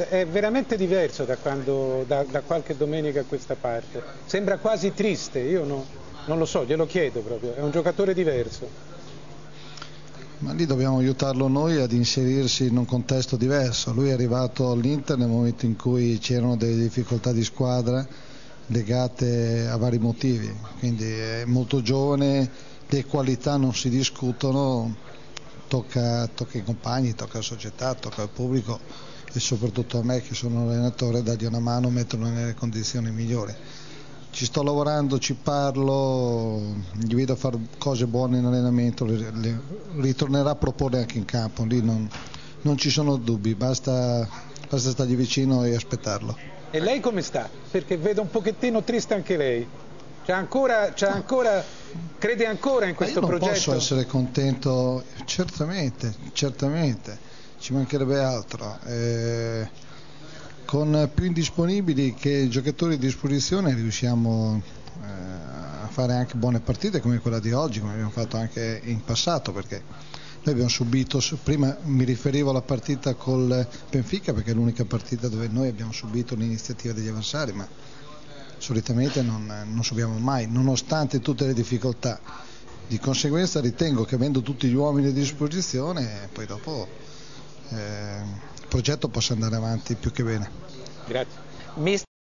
È veramente diverso da qualche domenica a questa parte. Sembra quasi triste, io non lo so, glielo chiedo proprio, è un giocatore diverso. Ma lì dobbiamo aiutarlo noi ad inserirsi in un contesto diverso. Lui è arrivato all'Inter nel momento in cui c'erano delle difficoltà di squadra legate a vari motivi, quindi è molto giovane, le qualità non si discutono, tocca ai compagni, tocca alla società, tocca al pubblico e soprattutto a me che sono allenatore a dargli una mano, metterlo nelle condizioni migliori. Ci sto lavorando, ci parlo, gli vedo fare cose buone in allenamento, ritornerà a proporre anche in campo, lì non ci sono dubbi, basta stargli vicino e aspettarlo. E lei come sta? Perché vedo un pochettino triste anche lei. Crede ancora in questo progetto? Io non posso essere contento, certamente, ci mancherebbe altro. Con più indisponibili che giocatori a disposizione riusciamo a fare anche buone partite come quella di oggi, come abbiamo fatto anche in passato, perché noi abbiamo subito, prima mi riferivo alla partita col Benfica perché è l'unica partita dove noi abbiamo subito l'iniziativa degli avversari, ma solitamente non subiamo mai, nonostante tutte le difficoltà. Di conseguenza ritengo che avendo tutti gli uomini a disposizione poi dopo il progetto possa andare avanti più che bene. Grazie.